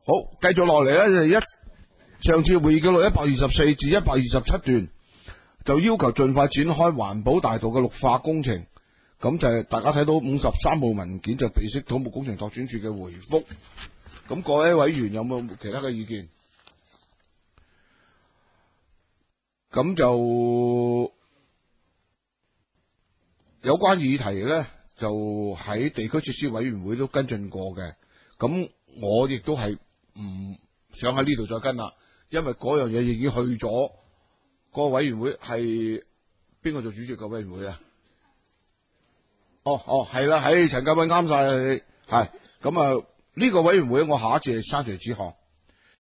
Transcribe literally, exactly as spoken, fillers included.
好，繼續落嚟咧，就一上次會議記錄一百二十四至一百二十七段，就要求盡快展開環保大道嘅綠化工程。咁就係大家睇到五十三號文件就備悉土木工程拓展處嘅回覆。咁各位委員有冇其他嘅意見？咁就有關議題咧，就喺地區設施委員會都跟進過嘅。咁我亦都係唔想喺呢度再跟啦，因為嗰樣嘢已經去咗個委員會，係邊個做主席個委員會啊？哦哦，係啦，喺陳家偉啱晒，係咁啊！呢個委員會我下一次係山徐子航。